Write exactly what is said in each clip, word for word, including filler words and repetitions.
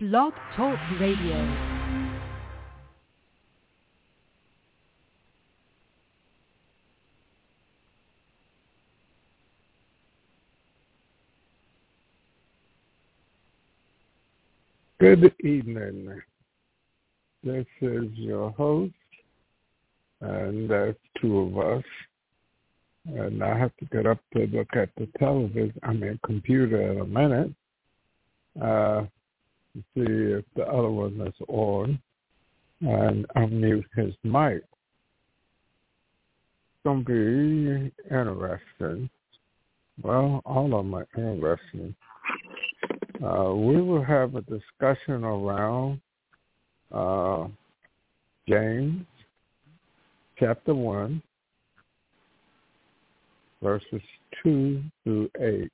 Blog Talk Radio. Good evening. This is your host, and there's two of us. And I have to get up to look at the television, I mean computer in a minute, uh, to see if the other one is on, and unmute his mic. It's going to be interesting. Well, all of them are interesting. Uh, we will have a discussion around uh, James chapter one, verses two through eight.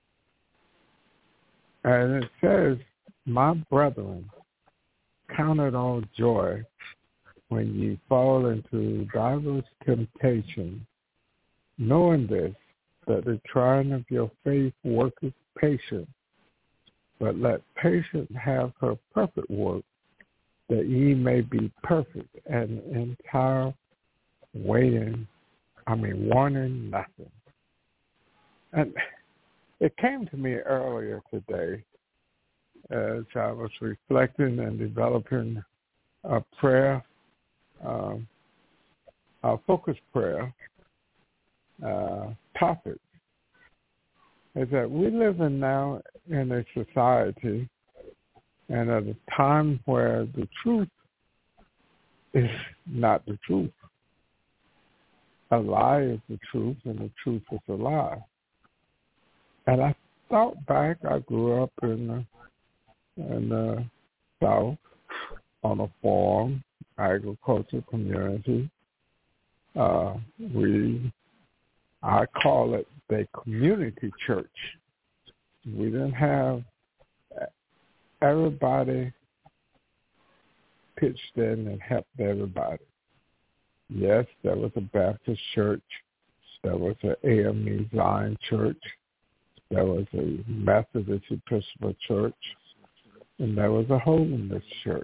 And it says, "My brethren, count it all joy when ye fall into divers temptations, knowing this, that the trying of your faith worketh patience. But let patience have her perfect work, that ye may be perfect and entire, waiting, I mean, wanting nothing." And it came to me earlier today as I was reflecting and developing a prayer, um, a focus prayer uh, topic, is that we live in now in a society and at a time where the truth is not the truth. A lie is the truth, and the truth is a lie. And I thought back, I grew up in the, in the South on a farm, agricultural community. Uh, we, I call it the community church. We didn't have everybody pitched in and helped everybody. Yes, there was a Baptist church. There was an A M E Zion church. There was a Methodist Episcopal church. And there was a Holiness church.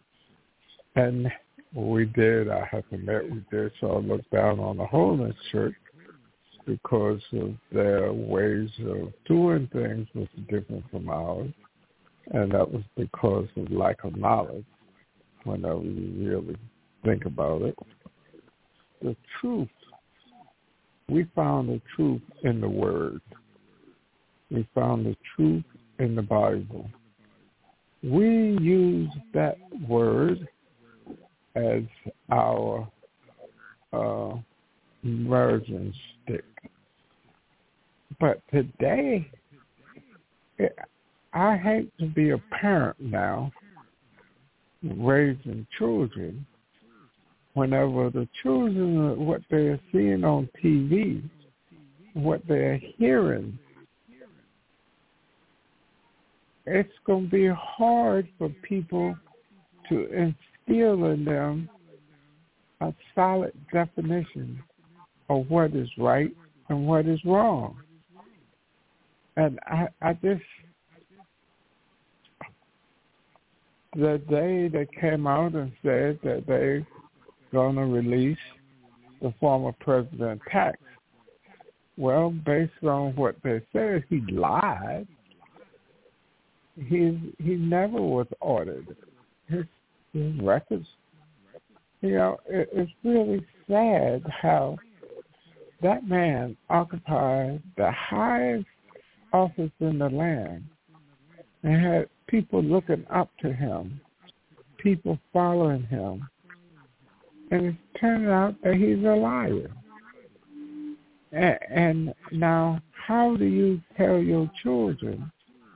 And we did, I have to admit, we did sort of look down on the Holiness church because of their ways of doing things was different from ours. And that was because of lack of knowledge, whenever you really think about it. The truth, we found the truth in the Word. We found the truth in the Bible. We use that Word as our uh, merging stick. But today, it, I hate to be a parent now, raising children, whenever the children, what they're seeing on T V, what they're hearing, it's going to be hard for people to instill in them a solid definition of what is right and what is wrong. And I, I just, the day they came out and said that they're going to release the former president tax, well, based on what they said, he lied. He he never was audited. His, his records, you know, it, it's really sad how that man occupied the highest office in the land and had people looking up to him, people following him. And it's turned out that he's a liar. And, and now, how do you tell your children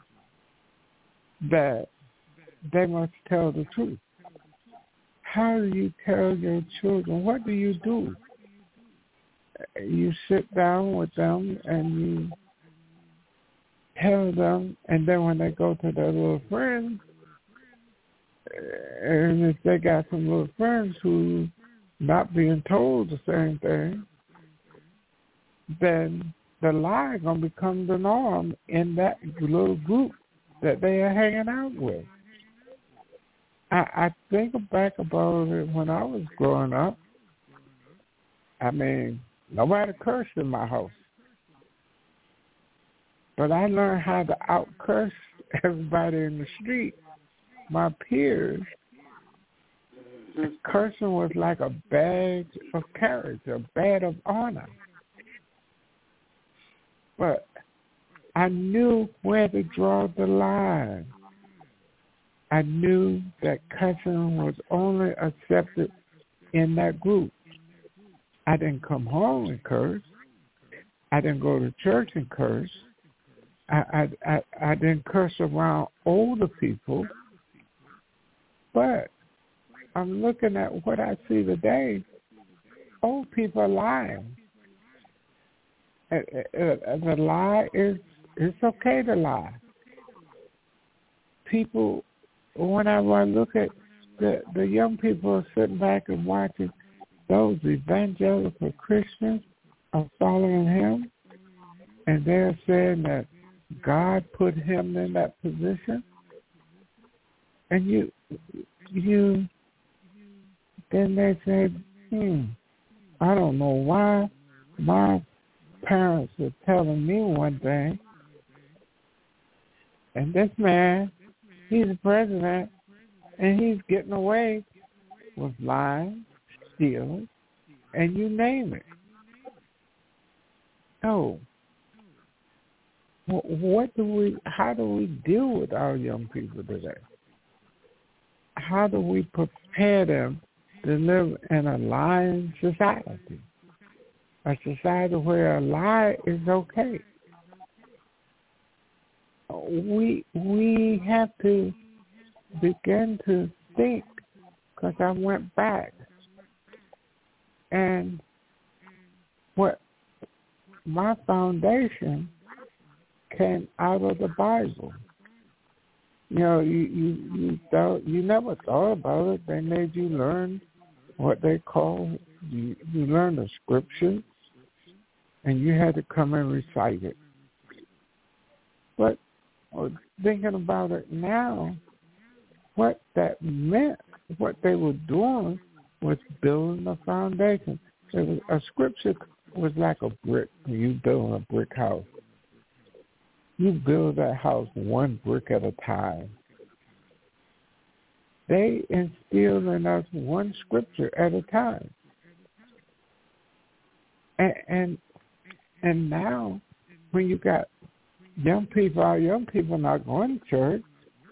that they must tell the truth? How do you tell your children? What do you do? You sit down with them and you tell them, and then when they go to their little friends, and if they got some little friends who not being told the same thing, then the lie is going to become the norm in that little group that they are hanging out with. I, I think back about it when I was growing up. I mean, nobody cursed in my house. But I learned how to out-curse everybody in the street, my peers. And cursing was like a badge of character, a badge of honor. But I knew where to draw the line. I knew that cussing was only accepted in that group. I didn't come home and curse. I didn't go to church and curse. I, I, I, I didn't curse around older people. But I'm looking at what I see today. Old people are lying. The lie is, it's okay to lie. People, whenever I look at the, the young people sitting back and watching, those evangelical Christians are following him, and they're saying that God put him in that position. And you, you, then they say, hmm, I don't know why my parents are telling me one thing, and this man, he's the president, and he's getting away with lying, stealing, and you name it. So, what do we? How do we deal with our young people today? How do we prepare them to live in a lying society, a society where a lie is okay? We we have to begin to think, because I went back, and what my foundation came out of the Bible. You know, you you you, thought, you never thought about it. They made you learn what they call, you, you learn the scripture, and you had to come and recite it. But thinking about it now, what that meant, what they were doing was building a foundation. It was, a scripture was like a brick when you build a brick house. You build that house one brick at a time. They instilled in us one scripture at a time. And, and and now when you got young people, our young people not going to church,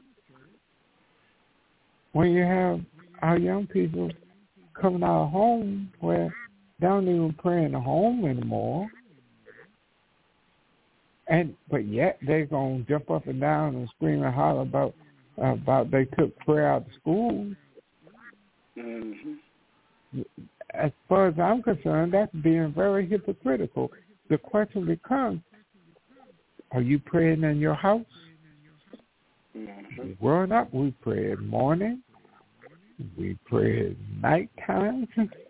when you have our young people coming out of home where they don't even pray in the home anymore, and but yet they're going to jump up and down and scream and holler about uh, about they took prayer out of school. Mm-hmm. As far as I'm concerned, that's being very hypocritical. The question becomes, are you praying in your house? Mm-hmm. Growing up, we prayed morning, we prayed nighttime,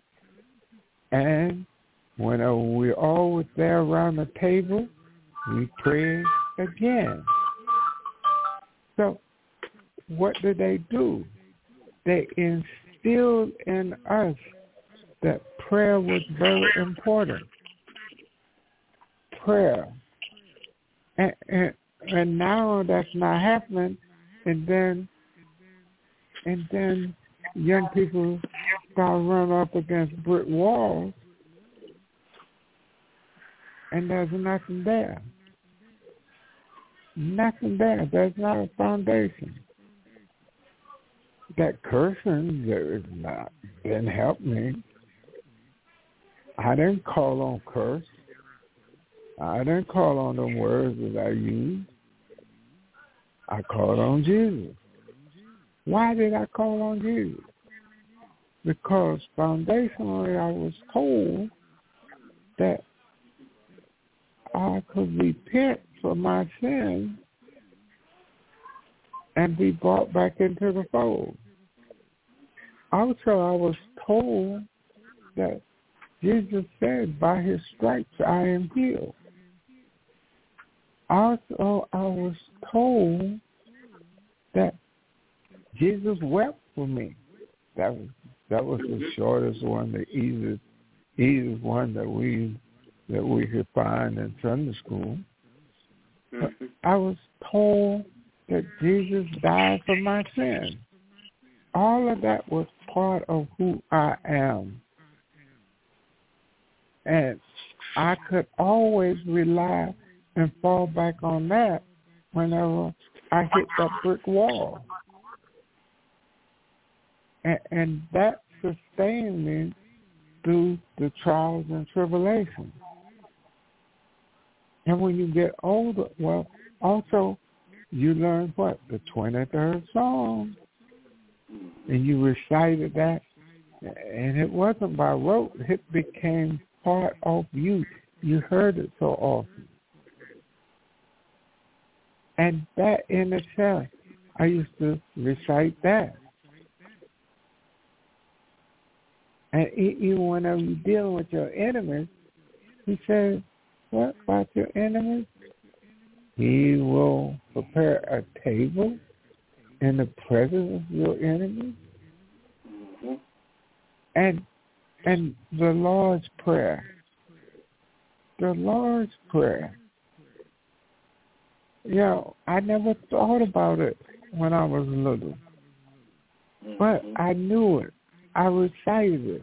and when we all was there around the table, we prayed again. So what did they do? They instilled in us that prayer was very important. Prayer. And, and, and now that's not happening, and then and then young people start running up against brick walls, and there's nothing there. Nothing there. There's not a foundation. That cursing has not been helping me. I didn't call on curse. I didn't call on the words that I used. I called on Jesus. Why did I call on Jesus? Because foundationally I was told that I could repent for my sins and be brought back into the fold. Also, I was told that Jesus said, by his stripes I am healed. Also, I was told that Jesus wept for me. That was that was the shortest one, the easiest easiest one that we that we could find in Sunday school. But I was told that Jesus died for my sins. All of that was part of who I am. And I could always rely and fall back on that whenever I hit that brick wall. And, and that sustained me through the trials and tribulations. And when you get older, well, also you learn what? The twenty-third Psalm. And you recited that. And it wasn't by rote. It became part of you. You heard it so often. And that in itself, I used to recite that. And even whenever you're dealing with your enemies, he says, what about your enemies? He will prepare a table in the presence of your enemies. Mm-hmm. And and the Lord's Prayer. The Lord's Prayer. You know, I never thought about it when I was little. Mm-hmm. But I knew it. I recited it.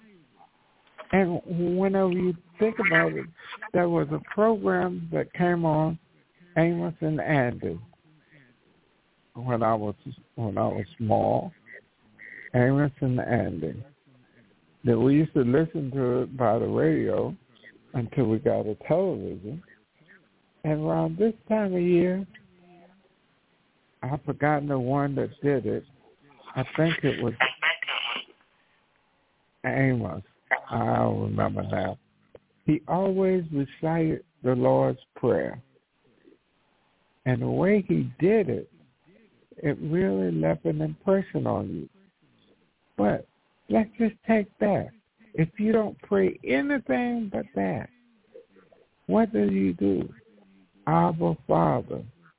And whenever you think about it, there was a program that came on, Amos and Andy, when I was when I was small, Amos and Andy, that we used to listen to it by the radio until we got a television. And around this time of year, I've forgotten the one that did it. I think it was Amos. I don't remember now. He always recited the Lord's Prayer. And the way he did it, it really left an impression on you. But let's just take that. If you don't pray anything but that, what do you do? Abba, Father.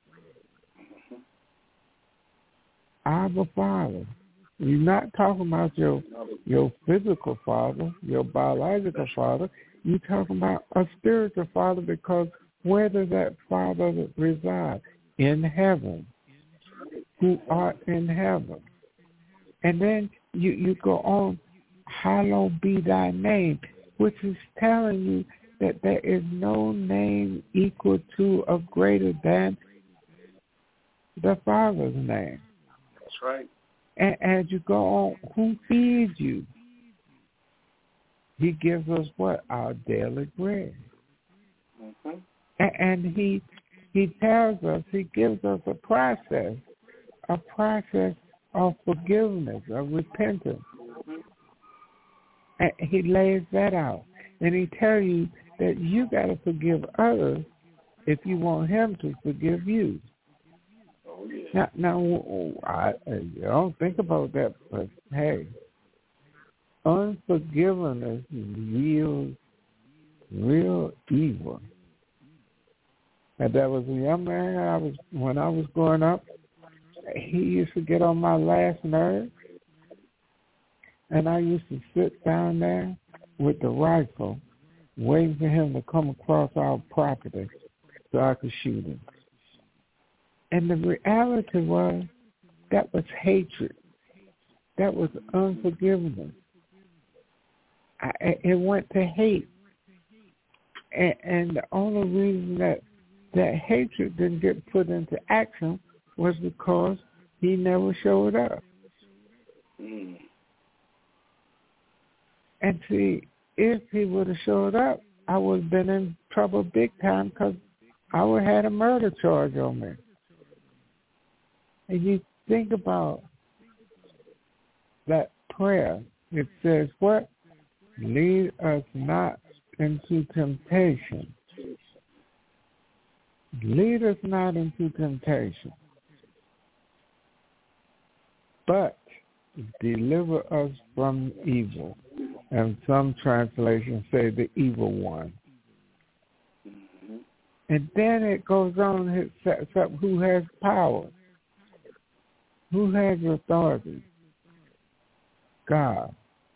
Abba, Father. You're not talking about your your physical father, your biological father. You're talking about a spiritual father, because where does that father reside? In heaven. Who art in heaven. And then you, you go on, hallowed be thy name, which is telling you that there is no name equal to or greater than the Father's name. That's right. And as you go on, who feeds you? He gives us what? Our daily bread. Mm-hmm. And, and he he tells us, he gives us a process, a process of forgiveness, of repentance. Mm-hmm. And he lays that out. And he tells you that you got to forgive others if you want him to forgive you. Oh, yeah. Now, now I, I don't think about that, but hey, unforgiveness is real, real evil. And there was a young man I was when I was growing up. He used to get on my last nerve, and I used to sit down there with the rifle, waiting for him to come across our property so I could shoot him. And the reality was that was hatred. That was unforgiveness. I, it went to hate. And, and the only reason that that hatred didn't get put into action was because he never showed up. Mm. And see, if he would have showed up, I would have been in trouble big time, because I would have had a murder charge on me. And you think about that prayer. It says, what? Lead us not into temptation. Lead us not into temptation, but deliver us from evil. And some translations say the evil one. Mm-hmm. And then it goes on, it sets up who has power, who has authority. God.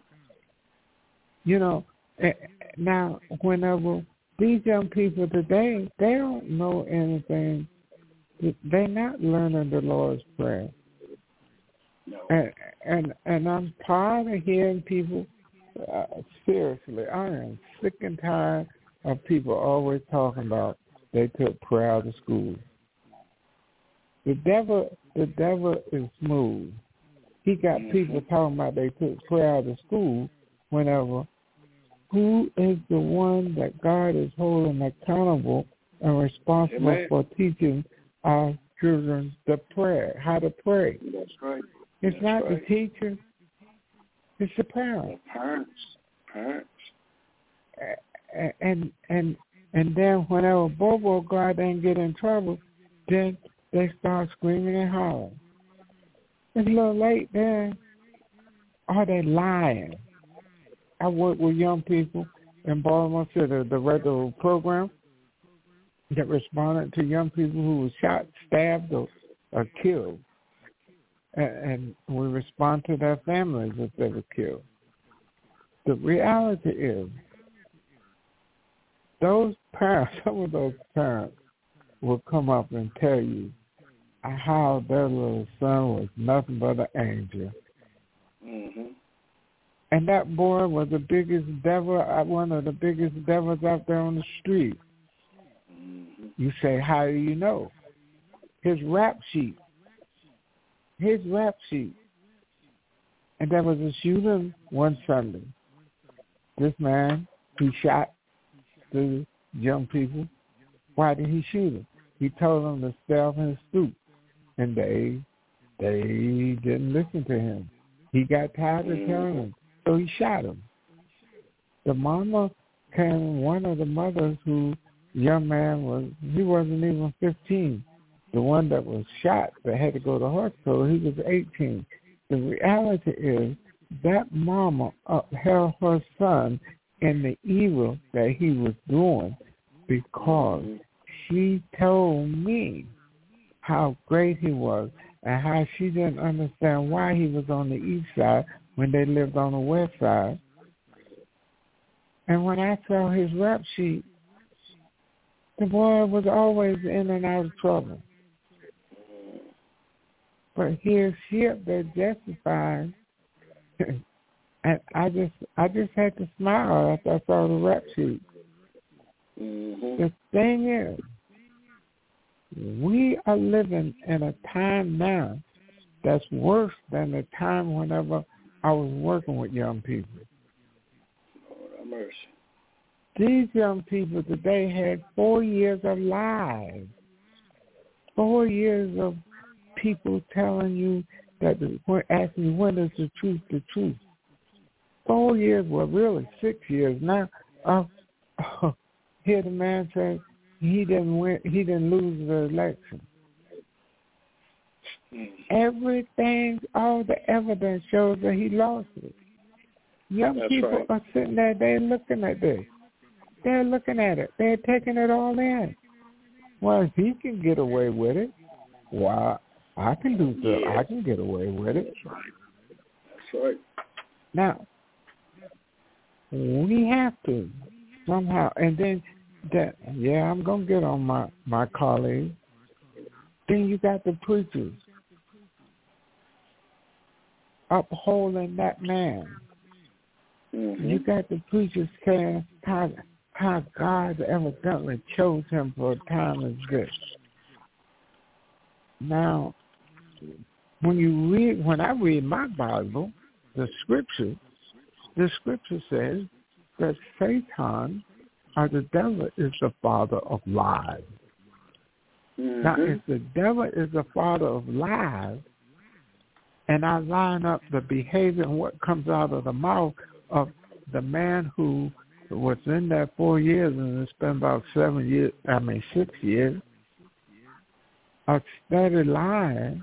You know, now whenever these young people today, they don't know anything. They're not learning the Lord's Prayer. No. And, and, and I'm tired of hearing people, uh, seriously, I am sick and tired of people always talking about they took prayer to school. The devil, the devil is smooth. He got mm-hmm. people talking about they took prayer to school whenever. Who is the one that God is holding accountable and responsible Amen. For teaching our children the prayer, how to pray? That's right. It's That's not right. the teacher. It's the parents. The parents. Parents. And and and then whenever Bobo go out there and get in trouble, then they start screaming and hollering. It's a little late then. Are they lying? I work with young people in Baltimore City, the regular program that responded to young people who were shot, stabbed, or, or killed. And, and we respond to their families if they were killed. The reality is, those parents, some of those parents will come up and tell you how their little son was nothing but an angel. Mm-hmm. And that boy was the biggest devil, one of the biggest devils out there on the street. Mm-hmm. You say, how do you know? His rap sheet. His rap sheet. And there was a shooting one Sunday. This man, he shot the young people. Why did he shoot them? He told them to stay off his stoop. And they, they didn't listen to him. He got tired of telling them. So he shot him. The mama came, one of the mothers who, young man was, he wasn't even fifteen. The one that was shot that had to go to hospital, he was eighteen. The reality is that mama upheld her son in the evil that he was doing because she told me how great he was and how she didn't understand why he was on the east side when they lived on the west side. And when I saw his rap sheet, the boy was always in and out of trouble. But here she up there justifying, and I just I just had to smile after I saw the rap sheet. Mm-hmm. The thing is, we are living in a time now that's worse than the time whenever I was working with young people. Lord have mercy. These young people today had four years of lies, four years of people telling you that, the, asking you when is the truth the truth. Four years, well, really six years now. Uh, uh, here the man said he didn't win, he didn't lose the election. Everything, all the evidence shows that he lost it. Young That's people right. are sitting there, they're looking at this. They're looking at it. They're taking it all in. Well, if he can get away with it, well, I can do so. Yeah. I can get away with it. That's right. That's right. Now, we have to somehow, and then that, yeah, I'm going to get on my, my colleagues. Then you got the preachers upholding that man. Mm-hmm. You got the preachers saying how, how God evidently chose him for a time as this. Now, when you read, when I read my Bible, the scripture, the scripture says that Satan, or the devil, is the father of lies. Mm-hmm. Now, if the devil is the father of lies, and I line up the behavior and what comes out of the mouth of the man who was in there four years and it's been about seven years, I mean six years, of steady lying,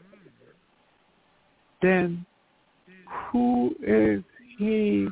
then who is he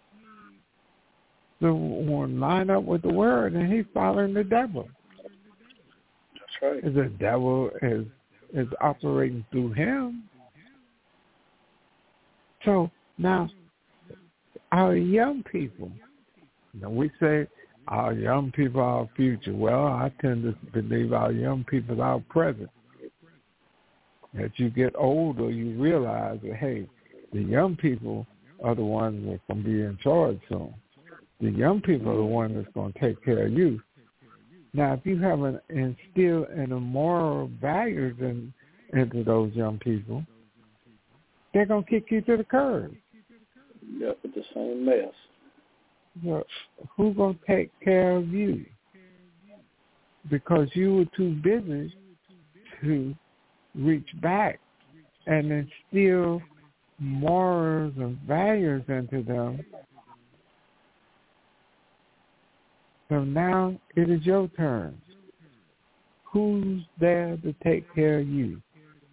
the one line up with the word and he's following the devil? That's right. The devil is is operating through him. So Now, our young people, you know, we say our young people are our future. Well, I tend to believe our young people are our present. As you get older, you realize that, hey, the young people are the ones that's going to be in charge soon. The young people are the ones that's going to take care of you. Now, if you haven't instilled any moral values in, into those young people, they're going to kick you to the curb. Yep, with the same mess. So who's going to take care of you? Because you were too busy to reach back and instill morals and values into them. So now it is your turn. Who's there to take care of you?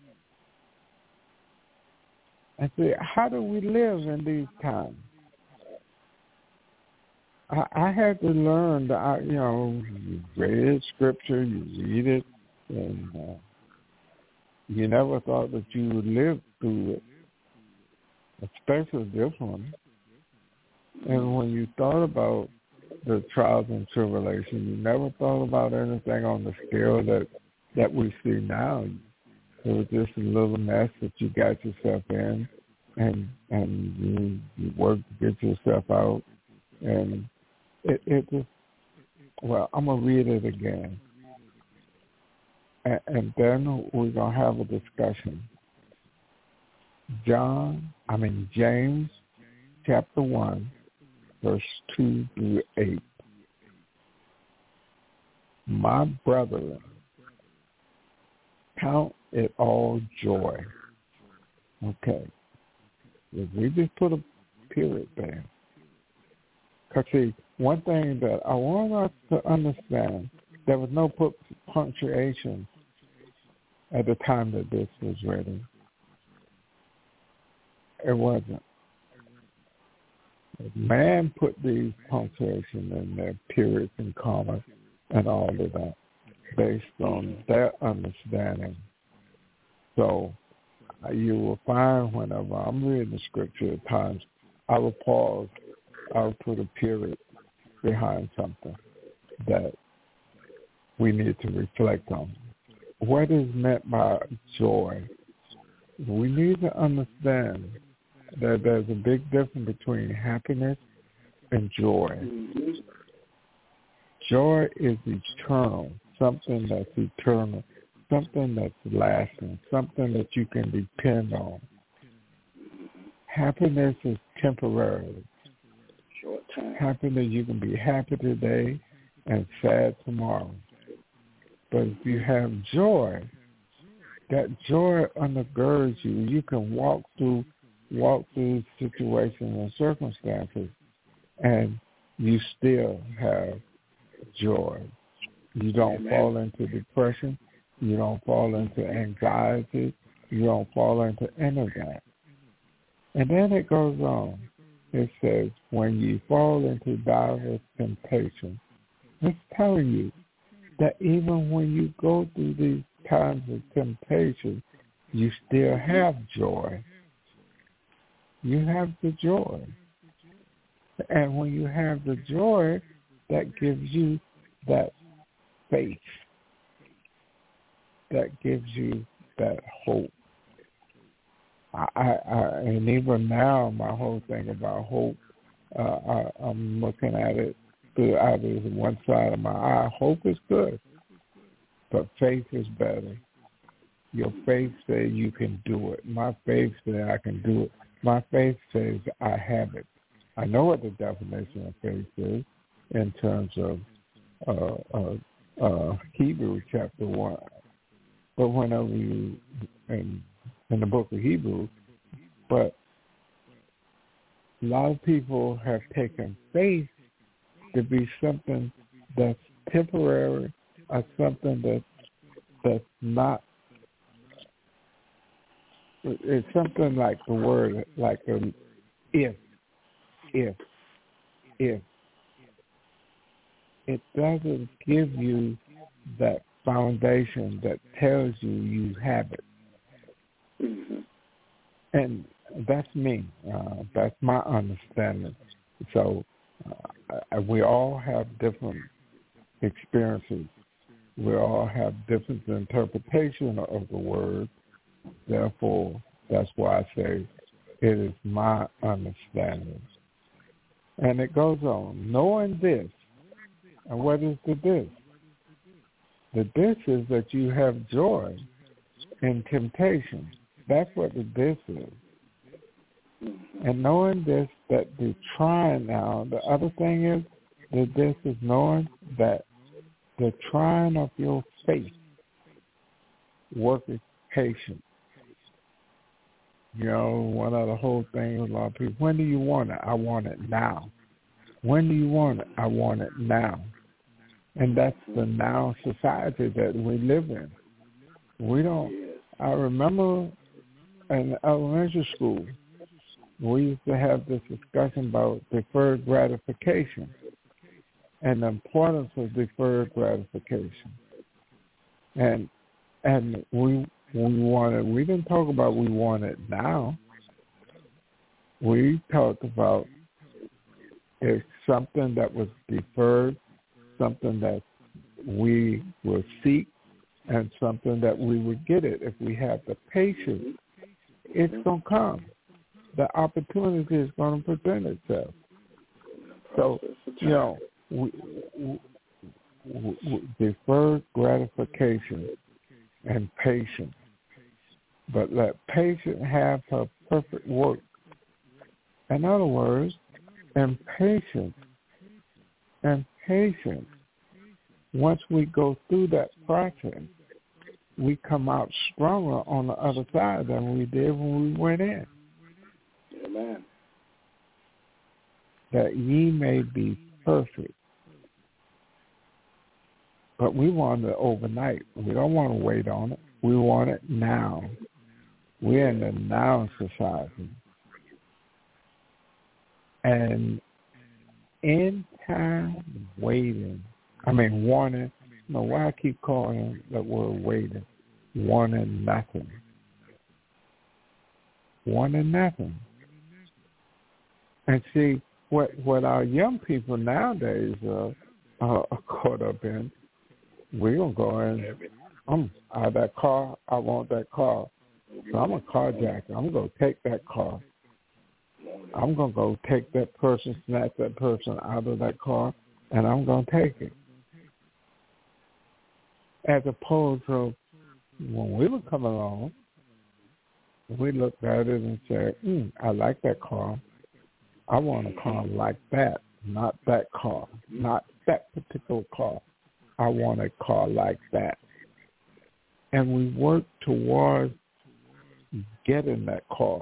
I say, how do we live in these times? I, I had to learn that, I, you know, you read scripture, you read it, and uh, you never thought that you would live through it, especially this one. And when you thought about the trials and tribulation, you never thought about anything on the scale that, that we see now. It was just a little mess that you got yourself in, and and you, you worked to get yourself out. And it, it just, well, I'm going to read it again. And, and then we're going to have a discussion. John, I mean James chapter one, verse two through eight. My brethren, count it all joy. Okay. If we just put a period there. Because, see, one thing that I want us to understand, there was no punctuation at the time that this was written. It wasn't. Man put these punctuation in there, periods and commas and all of that based on their understanding. So uh, you will find whenever I'm reading the scripture at times, I will pause, I will put a period behind something that we need to reflect on. What is meant by joy? We need to understand that there's a big difference between happiness and joy. Mm-hmm. Joy is eternal, something that's eternal, something that's lasting, something that you can depend on. Happiness is temporary. Short time. Happiness, you can be happy today and sad tomorrow. But if you have joy, that joy undergirds you. You can walk through walk through situations and circumstances, and you still have joy. You don't Amen. Fall into depression. You don't fall into anxiety. You don't fall into any of that. And then it goes on. It says, when you fall into diverse temptation, it's telling you that even when you go through these times of temptation, you still have joy. You have the joy. And when you have the joy, that gives you that faith. That gives you that hope. I, I, I and even now, my whole thing about hope, uh, I, I'm looking at it through either one side of my eye. Hope is good, but faith is better. Your faith says you can do it. My faith says I can do it. My faith says I have it. I know what the definition of faith is in terms of uh, uh, uh, Hebrews chapter one. But whenever you, in, in the book of Hebrews, but a lot of people have taken faith to be something that's temporary or something that that's not. It's something like the word, like a if, if, if. It doesn't give you that foundation that tells you you have it. Mm-hmm. And that's me. Uh, that's my understanding. So uh, we all have different experiences. We all have different interpretation of the word. Therefore, that's why I say it is my understanding. And it goes on, knowing this. And what is the this? The this is that you have joy in temptation. That's what the this is. And knowing this, that the trying now, the other thing is that this is knowing that the trying of your faith worketh patience. You know, one of the whole thing with a lot of people, when do you want it? I want it now. When do you want it? I want it now. And that's the now society that we live in. We don't, I remember in elementary school, we used to have this discussion about deferred gratification and the importance of deferred gratification. And and we we wanted, we didn't talk about we want it now. We talked about it's something that was deferred, something that we will seek, and something that we would get it. If we have the patience, it's going to come. The opportunity is going to present itself. So, you know, we, we, we, deferred gratification and patience. But let patience have her perfect work. In other words, and patience, and patience, once we go through that process, we come out stronger on the other side than we did when we went in. Amen. That ye may be perfect. But we want it overnight. We don't want to wait on it. We want it now. We're in the now society. And in time waiting, I mean wanting, no, why I keep calling that word waiting? Wanting nothing. Wanting nothing. And see, what what our young people nowadays uh, are caught up in, we're going to go in, I'm out of that car, I want that car. So I'm a carjacker. I'm going to take that car. I'm going to go take that person, snatch that person out of that car, and I'm going to take it. As opposed to when we were coming along, we looked at it and said, mm, I like that car. I want a car like that, not that car, not that particular car. I want a car like that. And we worked towards getting that car,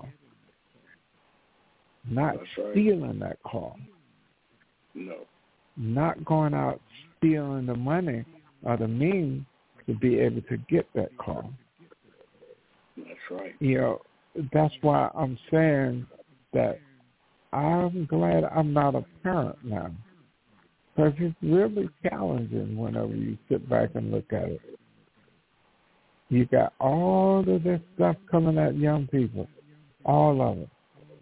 not right. stealing that car. No. Not going out stealing the money or the means to be able to get that car. That's right. You know, that's why I'm saying that I'm glad I'm not a parent now, because it's really challenging whenever you sit back and look at it. You got all of this stuff coming at young people, all of it.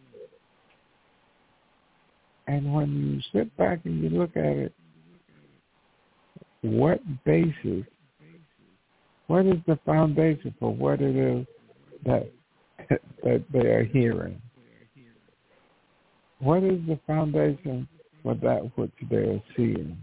And when you sit back and you look at it, what basis, what is the foundation for what it is that that they are hearing? What is the foundation for that which they are seeing?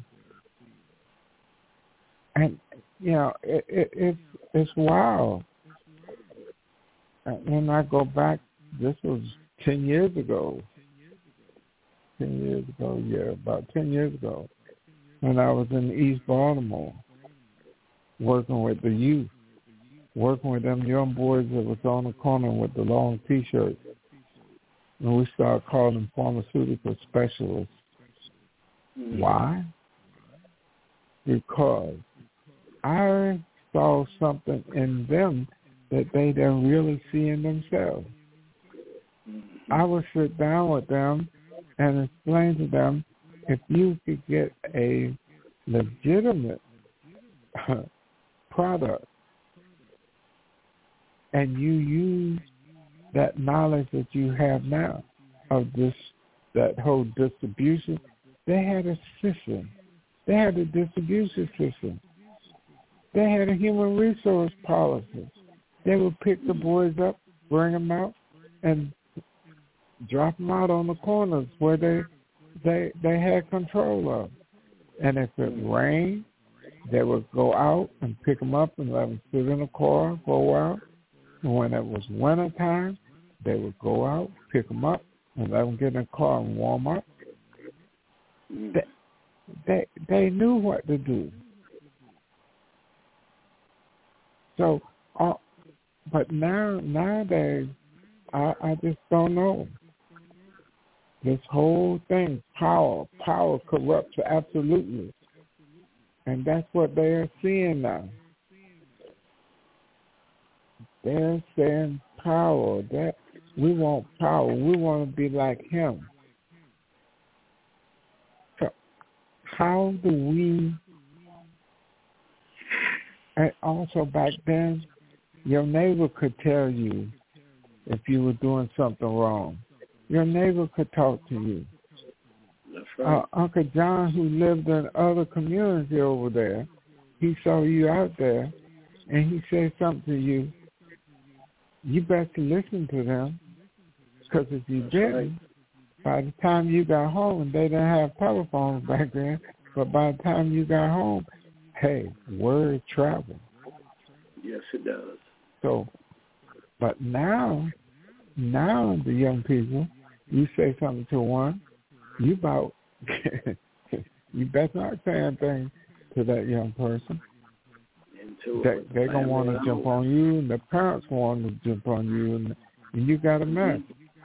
And, you know, it, it, it's, it's wild. And when I go back, this was ten years ago. ten years ago, yeah, about ten years ago, when I was in East Baltimore, working with the youth, working with them young boys that was on the corner with the long T-shirts. And we started calling them pharmaceutical specialists. Mm-hmm. Why? Because I saw something in them that they didn't really see in themselves. Mm-hmm. I would sit down with them and explain to them, if you could get a legitimate product and you use that knowledge that you have now of this, that whole distribution. They had a system. They had a distribution system. They had a human resource policy. They would pick the boys up, bring them out, and drop them out on the corners where they they they had control of. And if it rained, they would go out and pick them up and let them sit in a car for a while. And when it was winter time, they would go out, pick them up, and let them get in a car and warm up. They they, they knew what to do. So, uh, but now nowadays, I, I just don't know. This whole thing, power, power corrupts absolutely. And that's what they're seeing now. They're saying power. That we want power. We want to be like him. So how do we, and also back then, your neighbor could tell you if you were doing something wrong. Your neighbor could talk to you. That's right. Uh, Uncle John, who lived in other community over there, he saw you out there, and he said something to you. You better listen to them, because if you That's didn't, right. by the time you got home, they didn't have telephones back then, but by the time you got home, hey, word traveled. Yes, it does. So, but now, now the young people, you say something to one, you about, you better not say anything to that young person. Into They, they're going to want to jump on you, and the parents want to jump on you, and, and you got a mess.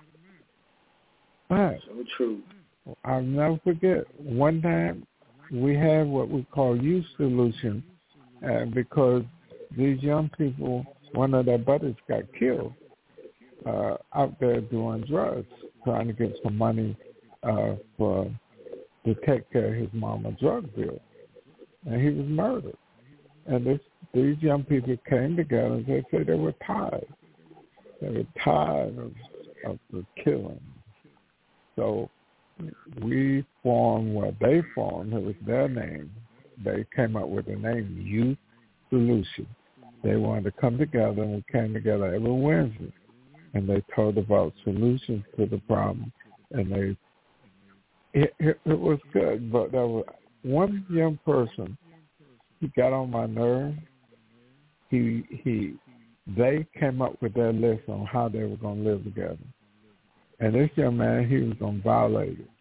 But so true. I'll never forget, one time we had what we call youth solution, uh, because these young people, one of their buddies got killed uh, out there doing drugs, trying to get some money uh, for to take care of his mama's drug bill, and he was murdered. And this, these young people came together and they said they were tired. They were tired of, of the killing. So we formed what they formed. It was their name. They came up with the name Youth Solution. They wanted to come together, and we came together every Wednesday. And they told about solutions to the problem. And they, it, it, it was good. But there was one young person, he got on my nerve. He he, they came up with their list on how they were going to live together, and this young man, he was going to violate it.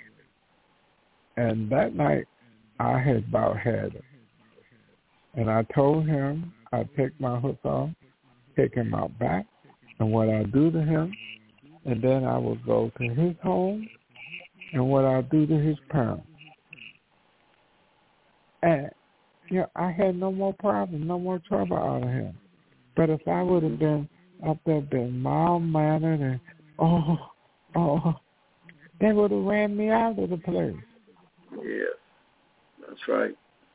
And that night, I had about had it, and I told him I'd take my hook off, take him out back, and what I'd do to him, and then I would go to his home, and what I'd do to his parents, and yeah, I had no more problems, no more trouble out of him. But if I would have been up there, been mild-mannered and, oh, oh, they would have ran me out of the place. Yes, that's right.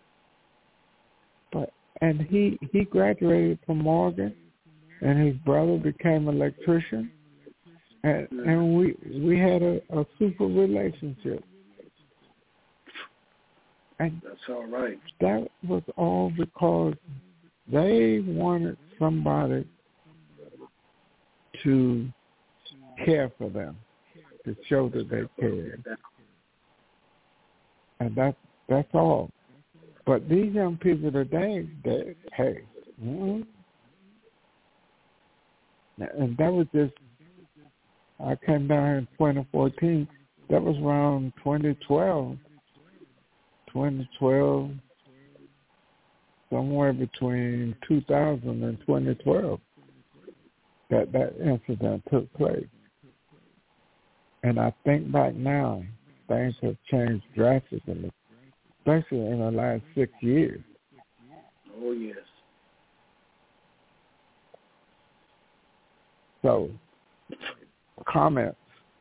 But and he, he graduated from Morgan, and his brother became an electrician, and, mm-hmm. and we we had a, a super relationship. And that's all right. That was all because they wanted somebody to care for them, to show that they cared. And that that's all. But these young people today, they, hey, mm-hmm. and that was just, I came down here in twenty fourteen. That was around twenty twelve. twenty twelve, somewhere between two thousand and twenty twelve, that that incident took place. And I think back now, things have changed drastically, especially in the last six years. Oh, yes. So, comments.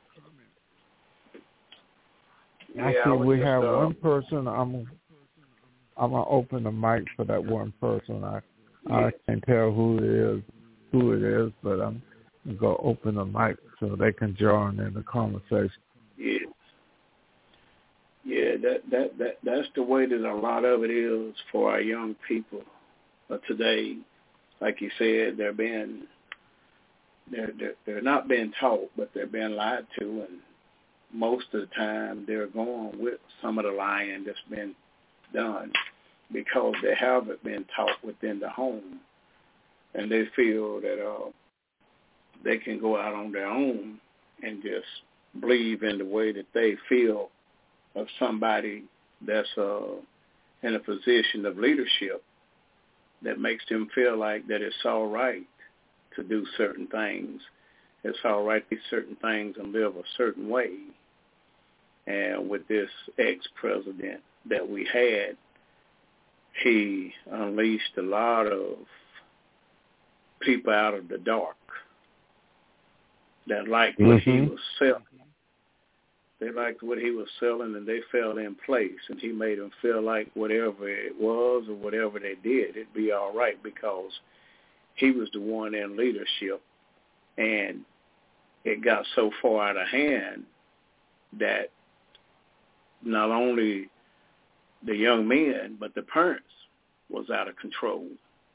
Yeah, I see I we just, have uh, one person. I'm I'm gonna open the mic for that one person. I yeah. I can't tell who it is, who it is, but I'm go open the mic so they can join in the conversation. Yeah. Yeah, that, that, that that's the way that a lot of it is for our young people uh, today. Like you said, they're being they're, they're they're not being taught, but they're being lied to, and most of the time they're going with some of the lying that's been done because they haven't been taught within the home, and they feel that uh, they can go out on their own and just believe in the way that they feel of somebody that's uh, in a position of leadership that makes them feel like that it's all right to do certain things. It's all right to do certain things and live a certain way. And with this ex-president that we had, he unleashed a lot of people out of the dark that liked what mm-hmm. he was selling. They liked what he was selling, and they fell in place, and he made them feel like whatever it was or whatever they did, it'd be all right because he was the one in leadership. And it got so far out of hand that not only the young men, but the parents was out of control.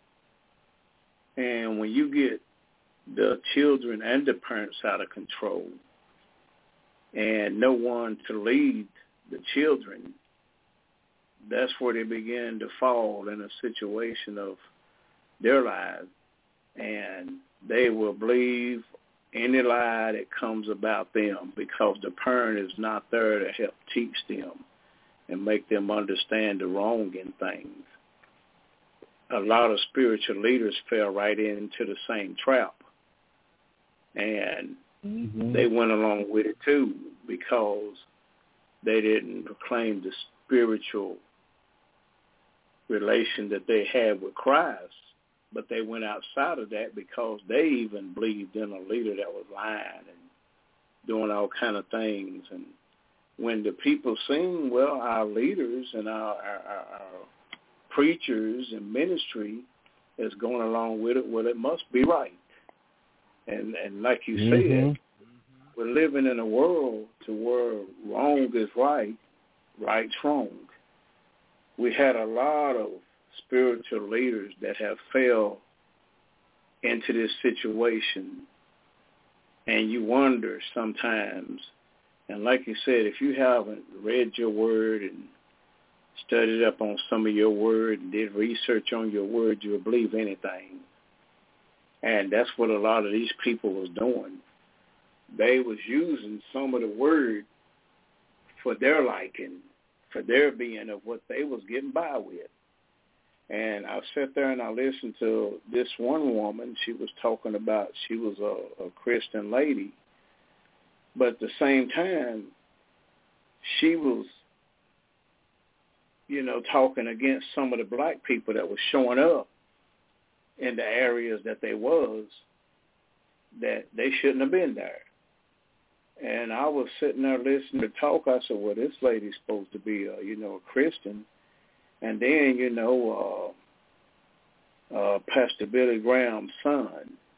And when you get the children and the parents out of control, and no one to lead the children, that's where they begin to fall in a situation of their lives, and they will believe any lie that comes about them because the parent is not there to help teach them and make them understand the wrong in things. A lot of spiritual leaders fell right into the same trap, and mm-hmm. they went along with it too because they didn't proclaim the spiritual relation that they had with Christ, but they went outside of that because they even believed in a leader that was lying and doing all kind of things. And when the people sing, well, our leaders and our, our, our preachers and ministry is going along with it, well, it must be right. And and like you mm-hmm. said, we're living in a world to where wrong is right, right's wrong. We had a lot of spiritual leaders that have fell into this situation, and you wonder sometimes, and like you said, if you haven't read your word and studied up on some of your word and did research on your word, you'll believe anything. And that's what a lot of these people was doing. They was using some of the word for their liking, for their being of what they was getting by with. And I sat there and I listened to this one woman. She was talking about she was a, a Christian lady, but at the same time, she was, you know, talking against some of the black people that was showing up in the areas that they was, that they shouldn't have been there. And I was sitting there listening to talk. I said, well, this lady's supposed to be, a, you know, a Christian. And then, you know, uh, uh, Pastor Billy Graham's son,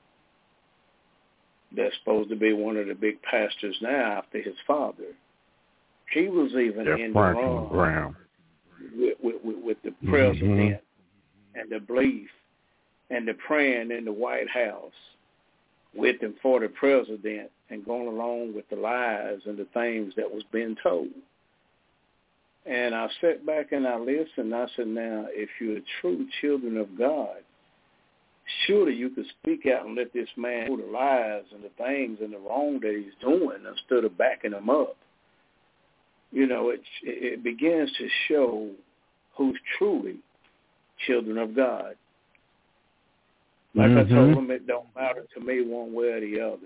that's supposed to be one of the big pastors now after his father, he was even yeah, in Franklin the wrong Graham. With, with, with, with the president mm-hmm. and the belief and the praying in the White House with and for the president and going along with the lies and the things that was being told. And I sat back and I listened, and I said, now, if you're true children of God, surely you could speak out and let this man know the lies and the things and the wrong that he's doing instead of backing him up. You know, it, it begins to show who's truly children of God. Like mm-hmm. I told him, it don't matter to me one way or the other.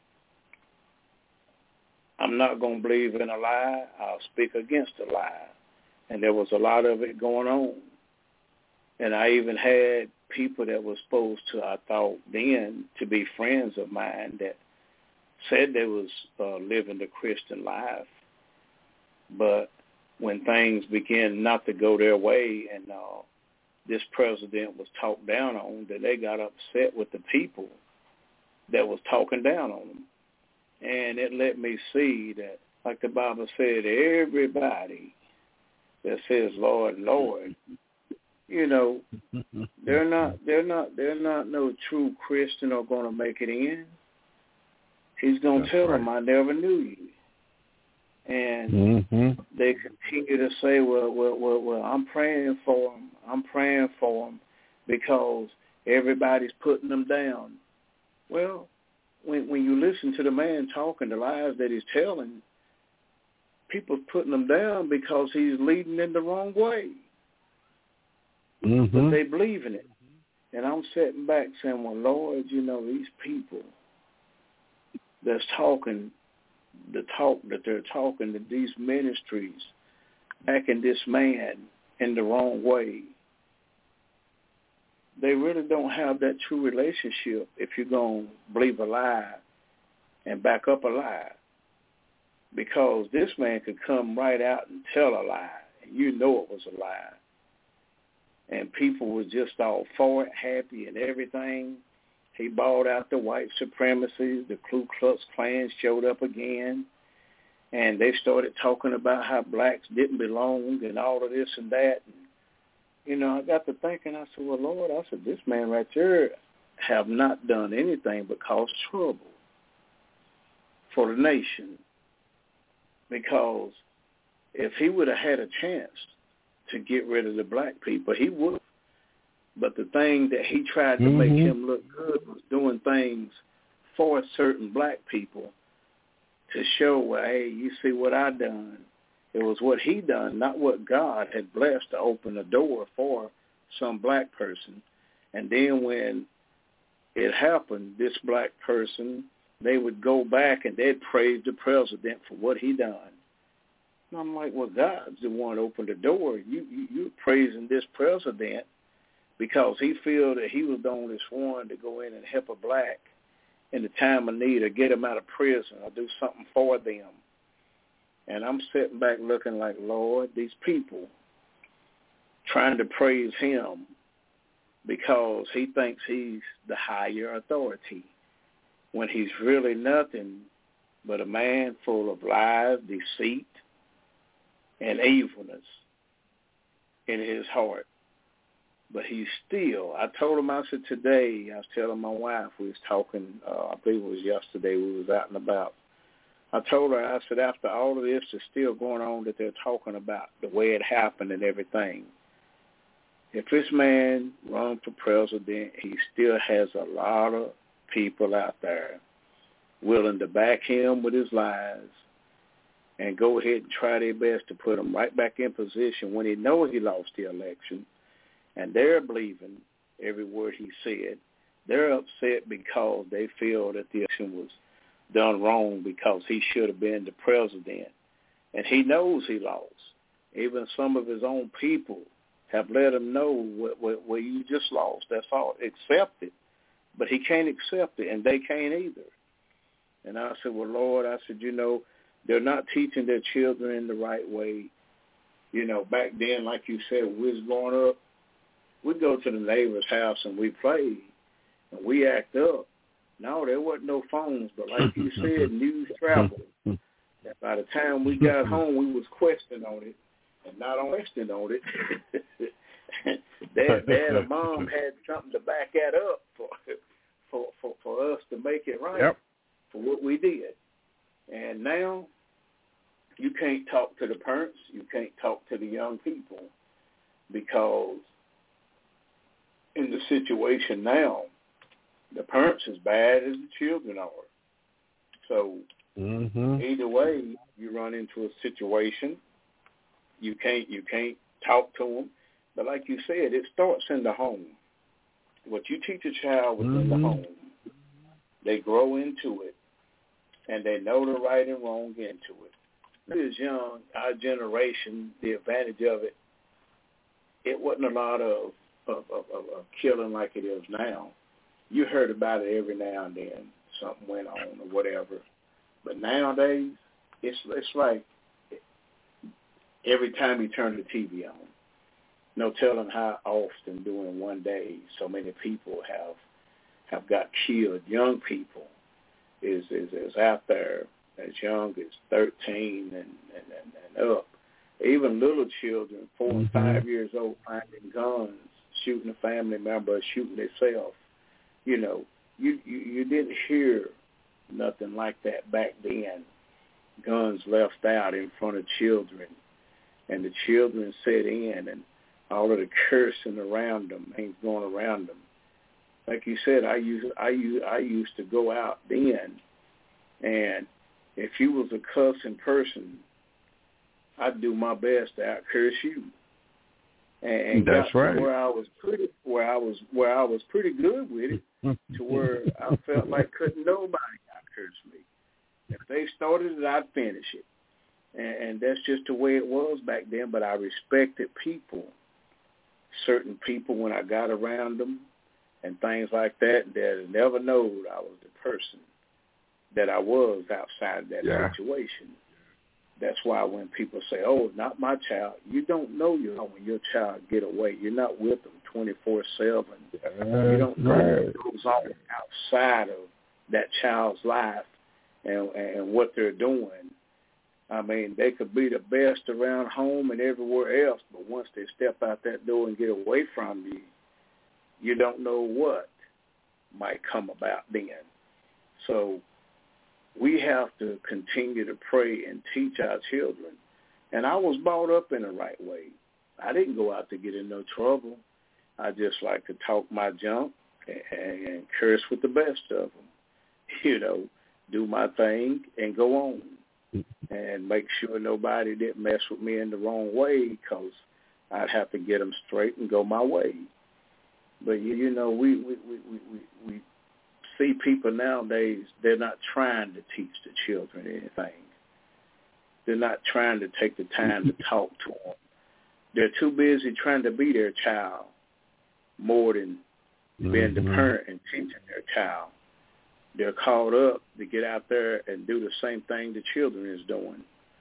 I'm not going to believe in a lie. I'll speak against a lie. And there was a lot of it going on. And I even had people that were supposed to, I thought then, to be friends of mine that said they was uh, living the Christian life. But when things began not to go their way and uh, this president was talked down on, then they got upset with the people that was talking down on them. And it let me see that, like the Bible said, everybody that says Lord, Lord, you know, they're not, they're not, they're not no true Christian or going to make it in. He's going to tell right. them, I never knew you. And mm-hmm. they continue to say, well, well, well, well, I'm praying for them. I'm praying for them because everybody's putting them down. Well, when when you listen to the man talking the lies that he's telling, people's putting them down because he's leading in the wrong way. Mm-hmm. But they believe in it. And I'm sitting back saying, well, Lord, you know, these people that's talking, the talk that they're talking to these ministries, backing this man in the wrong way, they really don't have that true relationship if you're going to believe a lie and back up a lie. Because this man could come right out and tell a lie, and you know it was a lie. And people were just all for it, happy and everything. He bought out the white supremacy. The Ku Klux Klan showed up again. And they started talking about how blacks didn't belong and all of this and that. And, you know, I got to thinking, I said, well, Lord, I said, this man right there have not done anything but cause trouble for the nation. Because if he would have had a chance to get rid of the black people, he would have. But the thing that he tried to mm-hmm. make him look good was doing things for certain black people to show, well, hey, you see what I done. It was what he done, not what God had blessed to open the door for some black person. And then when it happened, this black person, they would go back and they'd praise the president for what he done. And I'm like, well, God's the one who opened the door. You, you, you're praising this president because he feel that he was the only one to go in and help a black in the time of need or get him out of prison or do something for them. And I'm sitting back looking like, Lord, these people trying to praise him because he thinks he's the higher authority when he's really nothing but a man full of lies, deceit, and evilness in his heart. But he's still, I told him, I said today, I was telling my wife, we was talking, uh, I believe it was yesterday, we was out and about. I told her, I said, after all of this is still going on that they're talking about, the way it happened and everything, if this man runs for president, he still has a lot of people out there willing to back him with his lies and go ahead and try their best to put him right back in position when he knows he lost the election. And they're believing every word he said. They're upset because they feel that the election was done wrong because he should have been the president. And he knows he lost. Even some of his own people have let him know what, what, what you just lost. That's all. Accept it. But he can't accept it, and they can't either. And I said, well, Lord, I said, you know, they're not teaching their children in the right way. You know, back then, like you said, we was growing up, we'd go to the neighbor's house and we played, and we act up. No, there wasn't no phones, but like you said, news traveled. And by the time we got home, we was questioning on it, and not on questioning on it. Dad, Dad or Mom had something to back that up for for for, for us to make it right yep. for what we did. And now you can't talk to the parents, you can't talk to the young people because in the situation now, the parents as bad as the children are. So mm-hmm. either way, you run into a situation. You can't you can't talk to them. But like you said, it starts in the home. What you teach a child within mm-hmm. the home, they grow into it, and they know the right and wrong into it. As young, our generation, the advantage of it, it wasn't a lot of Of, of, of killing like it is now. You heard about it every now and then. Something went on or whatever. But nowadays, it's it's like every time you turn the T V on, no telling how often during one day so many people have have got killed. Young people is is, is out there as young as thirteen and, and, and, and up. Even little children, four mm-hmm. and five years old, finding guns, shooting a family member, shooting themselves. You know, you, you, you didn't hear nothing like that back then. Guns left out in front of children, and the children set in, and all of the cursing around them, things going around them. Like you said, I used I used I used to go out then, and if you was a cussing person, I'd do my best to out curse you. And that's got right. To where I was pretty where I was where I was pretty good with it, to where I felt like couldn't nobody out curse me. If they started it, I'd finish it. And, and that's just the way it was back then. But I respected people, certain people when I got around them and things like that, that I never knowed I was the person that I was outside that yeah. situation. That's why when people say, oh, not my child, you don't know your, when your child get away. You're not with them twenty-four seven. Yeah, you don't know right. what goes on outside of that child's life and, and what they're doing. I mean, they could be the best around home and everywhere else, but once they step out that door and get away from you, you don't know what might come about then. So we have to continue to pray and teach our children. And I was brought up in the right way. I didn't go out to get in no trouble. I just like to talk my junk and, and curse with the best of them. You know, do my thing and go on. And make sure nobody didn't mess with me in the wrong way, because I'd have to get them straight and go my way. But, you, you know, we, we, we, we, we see people nowadays, they're not trying to teach the children anything. They're not trying to take the time to talk to them. They're too busy trying to be their child more than being mm-hmm. the parent and teaching their child. They're called up to get out there and do the same thing the children is doing.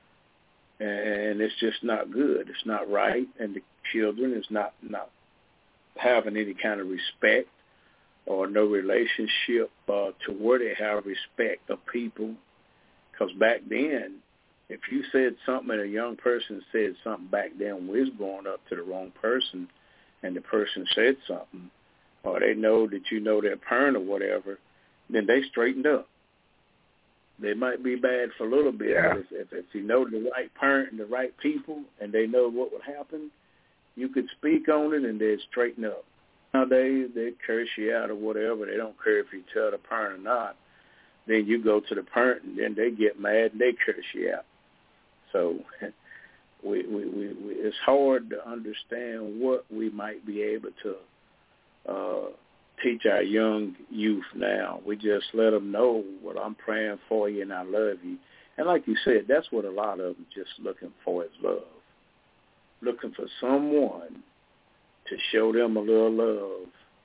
And it's just not good. It's not right. And the children is not, not having any kind of respect or no relationship uh, to where they have respect of people. Because back then, if you said something and a young person said something back then when we was growing up to the wrong person, and the person said something, or they know that you know their parent or whatever, then they straightened up. They might be bad for a little bit, yeah. but if, if, if you know the right parent and the right people and they know what would happen, you could speak on it and they'd straighten up. Nowadays, they curse you out or whatever. They don't care if you tell the parent or not. Then you go to the parent and then they get mad and they curse you out. So we, we, we, we it's hard to understand what we might be able to uh, teach our young youth now. We just let them know, well, I'm praying for you and I love you. And like you said, that's what a lot of them just looking for is love. Looking for someone to show them a little love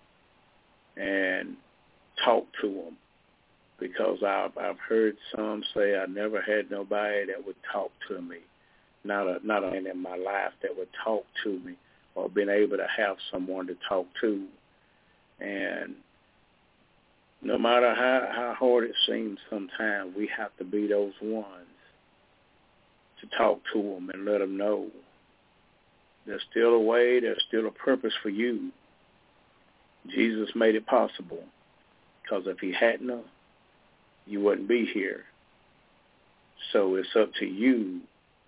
and talk to them. Because I've, I've heard some say I never had nobody that would talk to me, not a, not a man in my life that would talk to me or been able to have someone to talk to. And no matter how, how hard it seems sometimes, we have to be those ones to talk to them and let them know there's still a way, there's still a purpose for you. Jesus made it possible, because if he hadn't, you wouldn't be here. So it's up to you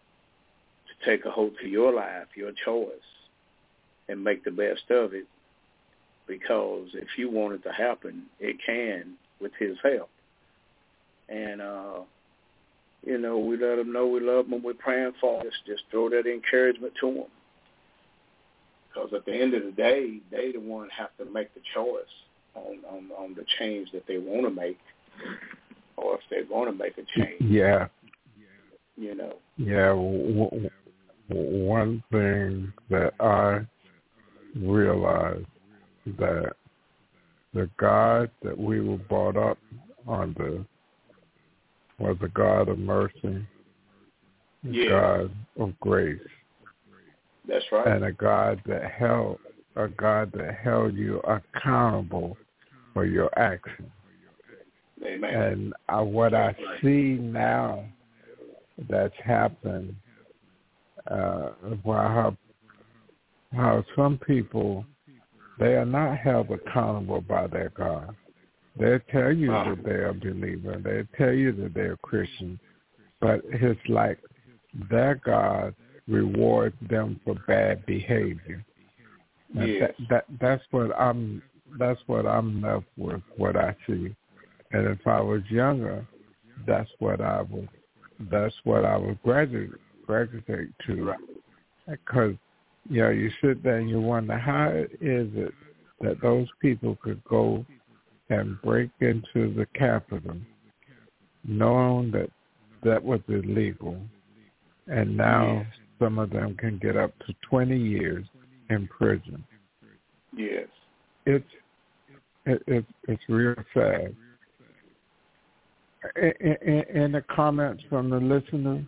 to take a hold to your life, your choice, and make the best of it. Because if you want it to happen, it can with his help. And, uh, you know, we let them know we love them, we're praying for them. Just, just throw that encouragement to them. Because at the end of the day, they the one have to make the choice on, on, on the change that they want to make, or if they're going to make a change. Yeah. You know. Yeah. W- w- one thing that I realized that the God that we were brought up under was a God of mercy, a yeah. God of grace. That's right. And a God that held a God that held you accountable for your actions. Amen. And uh, what I see now that's happened, uh, well, how, how some people, they are not held accountable by their God. They'll tell you uh, that they're a believer. They'll tell you that they're Christian. But it's like their God rewards them for bad behavior. And yes. that, that that's what I'm that's what I'm left with, what I see. And if I was younger, that's what I would that's what I would graduate graduate to. Because you know, you sit there and you wonder, how is it that those people could go and break into the Capitol knowing that that was illegal, and now yes. some of them can get up to twenty years in prison. Yes. It's it, it, it's real sad. Any comments from the listener?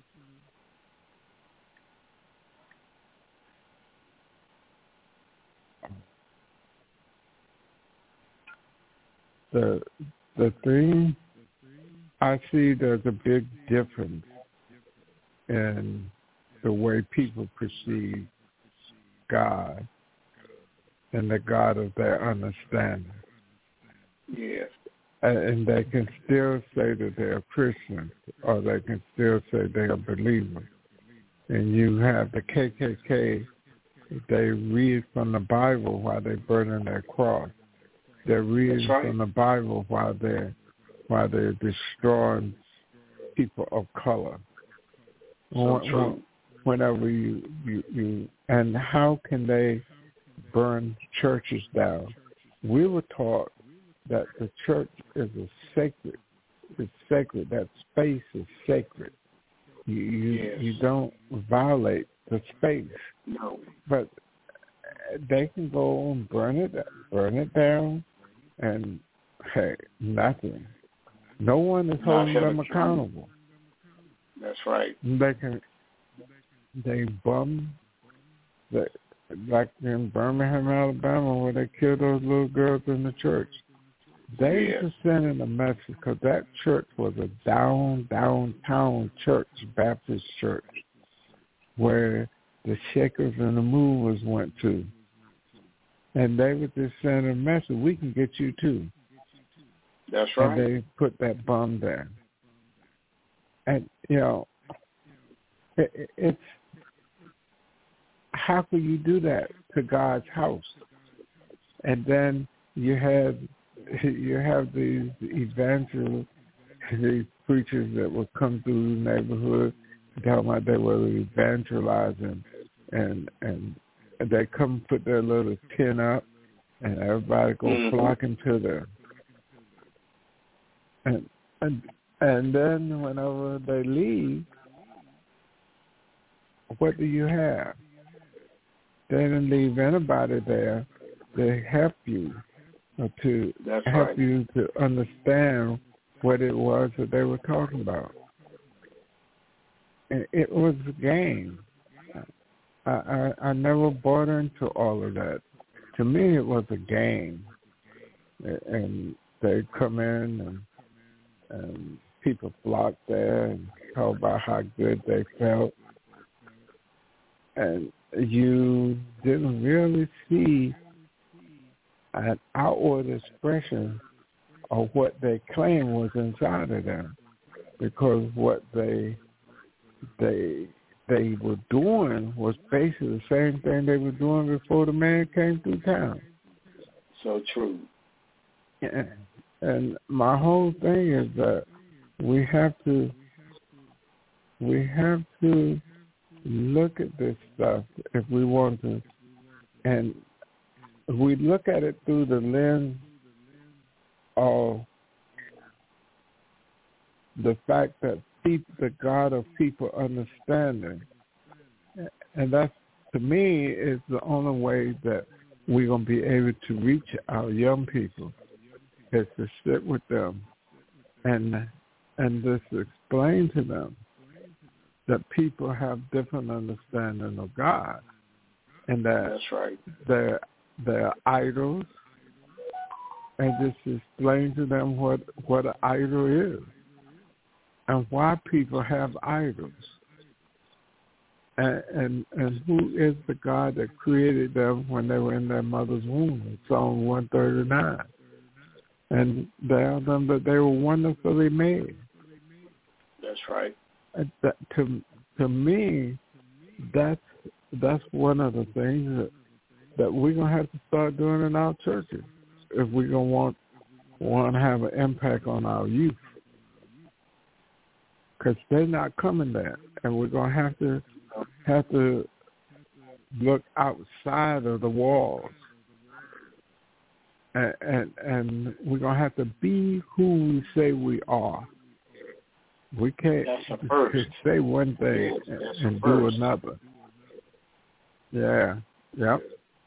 The the thing I see, there's a big difference in the way people perceive God and the God of their understanding. Yes. And they can still say that they're Christians, or they can still say they're believers. And you have the K K K, they read from the Bible while they're burning their cross. They're reading right. from the Bible while they're while they're destroying people of color. So true. Whenever you, you, you and how can they burn churches down? We were taught that the church is a sacred. It's sacred. That space is sacred. You you, yes. you don't violate the space. No. But they can go and burn it, burn it down, and hey, nothing. No one is holding them accountable. That's right. They can. They bum. They, like in Birmingham, Alabama, where they killed those little girls in the church. They yes. were sending a message because that church was a down, downtown church, Baptist church, where the Shakers and the Movers went to. And they were just sending a message, we can get you too. That's right. And they put that bomb there. And, you know, it, it's, how can you do that to God's house? And then you have you have these evangelists, these preachers that will come through the neighborhood talking about they were evangelizing, and and they come put their little tent up, and everybody go mm-hmm. flocking to them. And and and then whenever they leave, what do you have? They didn't leave anybody there to help you, or to That's help right. you to understand what it was that they were talking about. And it was a game. I, I, I never bought into all of that. To me, it was a game. And they come in, and, and people flock there and talk about how good they felt. And you didn't really see an outward expression of what they claimed was inside of them, because what they they they were doing was basically the same thing they were doing before the man came through town. So true. Yeah. And my whole thing is that we have to we have to look at this stuff if we want to, and if we look at it through the lens of the fact that people, the God of people understanding, and that's, to me, is the only way that we're going to be able to reach our young people, is to sit with them and and just explain to them that people have different understanding of God, and that that's right. They're they're idols, and just explain to them what, what an idol is and why people have idols. And, and and who is the God that created them when they were in their mother's womb? Psalm one thirty-nine. And tell them that they were wonderfully made. That's right. And that, to to me, that's that's one of the things that that we're gonna have to start doing in our churches if we're gonna want want to have an impact on our youth, because they're not coming there, and we're gonna have to have to look outside of the walls, and and, and we're gonna have to be who we say we are. We can't just say one thing and, and do another. Yeah, yep.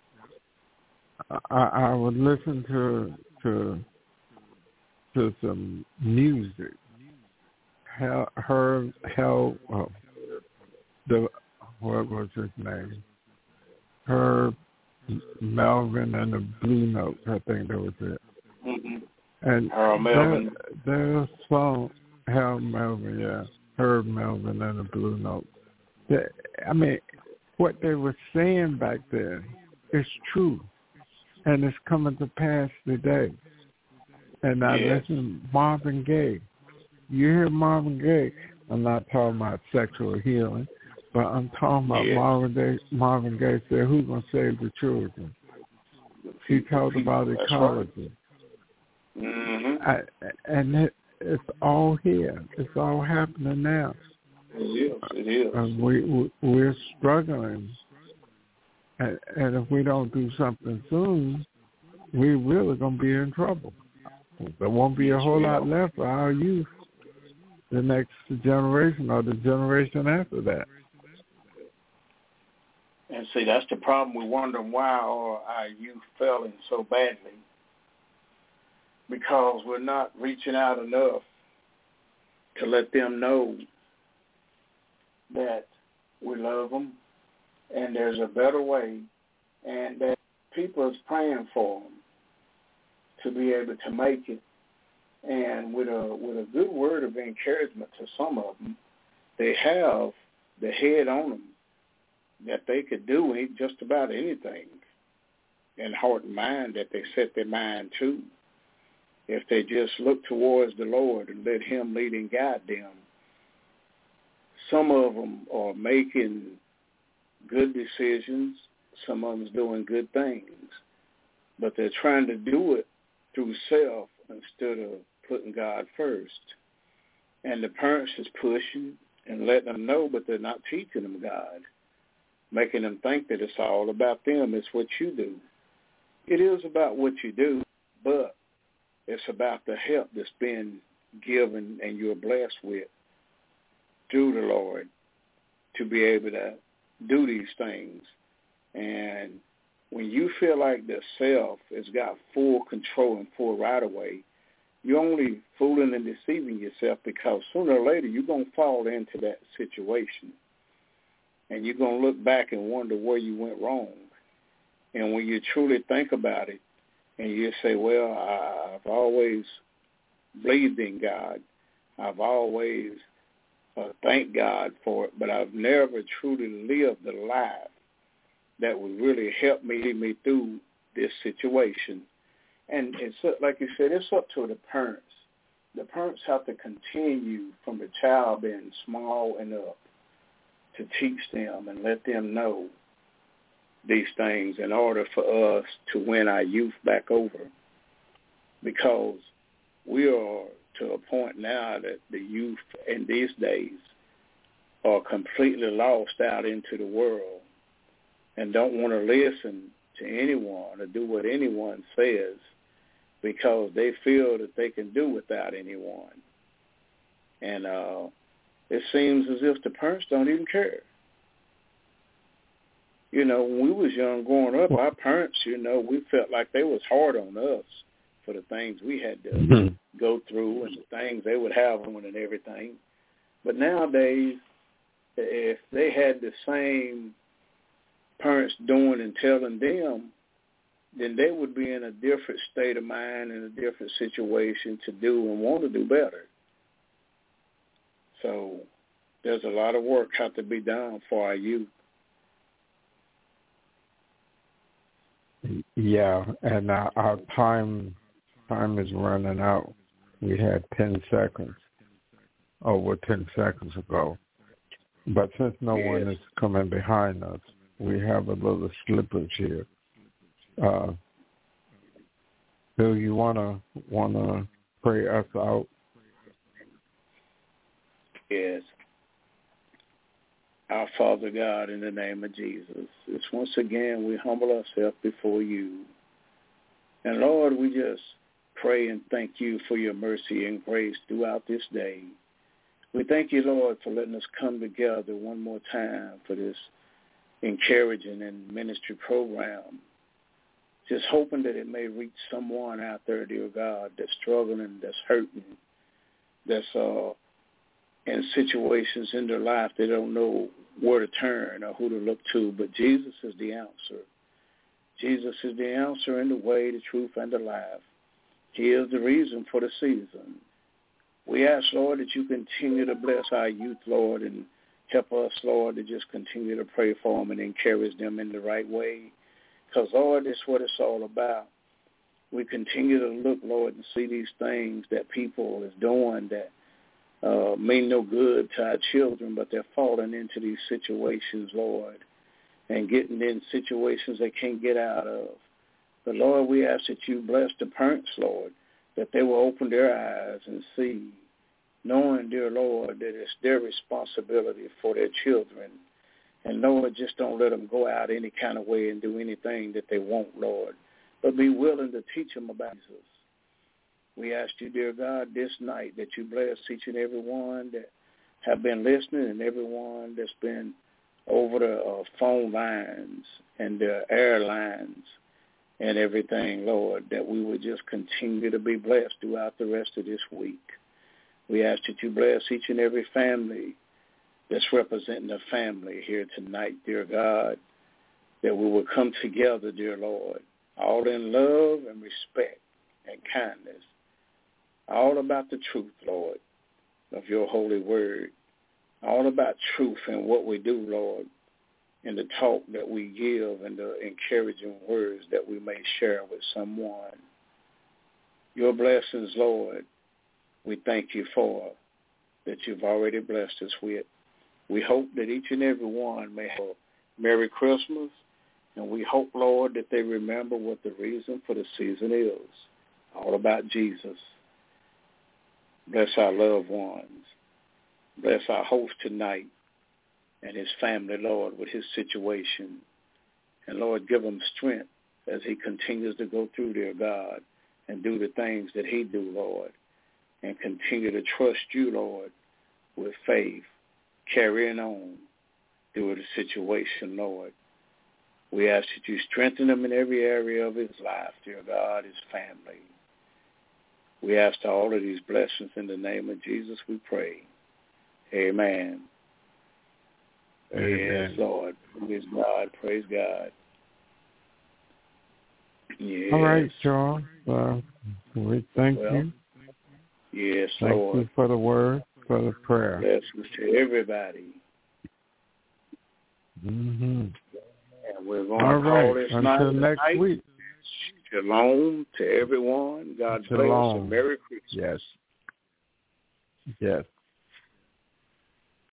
I, I would listen to to to some music. Hell, her, hell, oh, the what was his name? Herb Melvin and the Blue Notes. I think that was it. Mm-hmm. And Herb Melvin. Their song, Herb Melvin, yeah, Herb Melvin and the Blue Notes. They, I mean, what they were saying back then is true, and it's coming to pass today. And I yes. listen to Marvin Gaye. You hear Marvin Gaye, I'm not talking about sexual healing, but I'm talking about yes. Marvin Gaye. Marvin Gaye said, who's going to save the children? He talked about That's ecology. Right. Mm-hmm. I, and it, it's all here. It's all happening now. It is. It is. And we, we, we're struggling. And, and if we don't do something soon, we're really going to be in trouble. There won't be a whole lot left for our youth, the next generation or the generation after that. And see, that's the problem. We wonder why are our youth failing so badly, because we're not reaching out enough to let them know that we love them and there's a better way, and that people is praying for them to be able to make it. And with a with a good word of encouragement to some of them, they have the head on them that they could do just about anything in heart and mind that they set their mind to. If they just look towards the Lord and let him lead and guide them. Some of them are making good decisions. Some of them is doing good things. But they're trying to do it through self instead of putting God first. And the parents is pushing and letting them know, but they're not teaching them God, making them think that it's all about them. It's what you do. It is about what you do, but it's about the help that's been given and you're blessed with through the Lord to be able to do these things. And when you feel like the self has got full control and full right-of-way, you're only fooling and deceiving yourself, because sooner or later you're going to fall into that situation. And you're going to look back and wonder where you went wrong. And when you truly think about it, and you say, well, I've always believed in God. I've always uh, thanked God for it, but I've never truly lived the life that would really help me lead me through this situation. And it's like you said, it's up to the parents. The parents have to continue from the child being small and up to teach them and let them know these things in order for us to win our youth back over. Because we are to a point now that the youth in these days are completely lost out into the world and don't want to listen to anyone or do what anyone says, because they feel that they can do without anyone. And uh, it seems as if the parents don't even care. You know, when we was young growing up, our parents, you know, we felt like they was hard on us for the things we had to mm-hmm. go through and the things they would have on and everything. But nowadays, if they had the same parents doing and telling them, then they would be in a different state of mind and a different situation to do and want to do better. So there's a lot of work have to be done for our youth. Yeah, and our, our time time is running out. We had ten seconds, over ten seconds ago. But since no yes. one is coming behind us, we have a little slippage here. Uh, Bill, you wanna wanna pray us out? Yes. Our Father God, in the name of Jesus, it's once again we humble ourselves before you. And Lord, we just pray and thank you for your mercy and grace throughout this day. We thank you, Lord, for letting us come together one more time for this encouraging and ministry program. Just hoping that it may reach someone out there, dear God, that's struggling, that's hurting, that's uh, in situations in their life they don't know where to turn or who to look to. But Jesus is the answer. Jesus is the answer in the way, the truth, and the life. He is the reason for the season. We ask, Lord, that you continue to bless our youth, Lord, and help us, Lord, to just continue to pray for them and encourage them in the right way. Because, Lord, that's what it's all about. We continue to look, Lord, and see these things that people is doing that uh, mean no good to our children, but they're falling into these situations, Lord, and getting in situations they can't get out of. But, Lord, we ask that you bless the parents, Lord, that they will open their eyes and see, knowing, dear Lord, that it's their responsibility for their children. And, Lord, just don't let them go out any kind of way and do anything that they want, Lord, but be willing to teach them about Jesus. We ask you, dear God, this night that you bless each and every one that have been listening and everyone that's been over the uh, phone lines and the airlines and everything, Lord, that we would just continue to be blessed throughout the rest of this week. We ask that you bless each and every family that's representing the family here tonight, dear God, that we will come together, dear Lord, all in love and respect and kindness, all about the truth, Lord, of your holy word, all about truth and what we do, Lord, and the talk that we give and the encouraging words that we may share with someone. Your blessings, Lord, we thank you for that you've already blessed us with. We hope that each and every one may have a Merry Christmas, and we hope, Lord, that they remember what the reason for the season is, all about Jesus. Bless our loved ones. Bless our host tonight and his family, Lord, with his situation. And, Lord, give him strength as he continues to go through there, God, and do the things that he do, Lord, and continue to trust you, Lord, with faith, carrying on through the situation, Lord. We ask that you strengthen him in every area of his life, dear God, his family. We ask all of these blessings in the name of Jesus, we pray. Amen. Amen. Yes, Lord. Praise God. Praise God. Yes. All right, John. Uh, we thank well, you. Yes, thank Lord. you for the word, for the prayer. Blessings to everybody. Mm-hmm. And we're going All to right. call this Until night next night. week. Shalom to everyone. God Shalom. bless and Merry Christmas. Yes. Yes.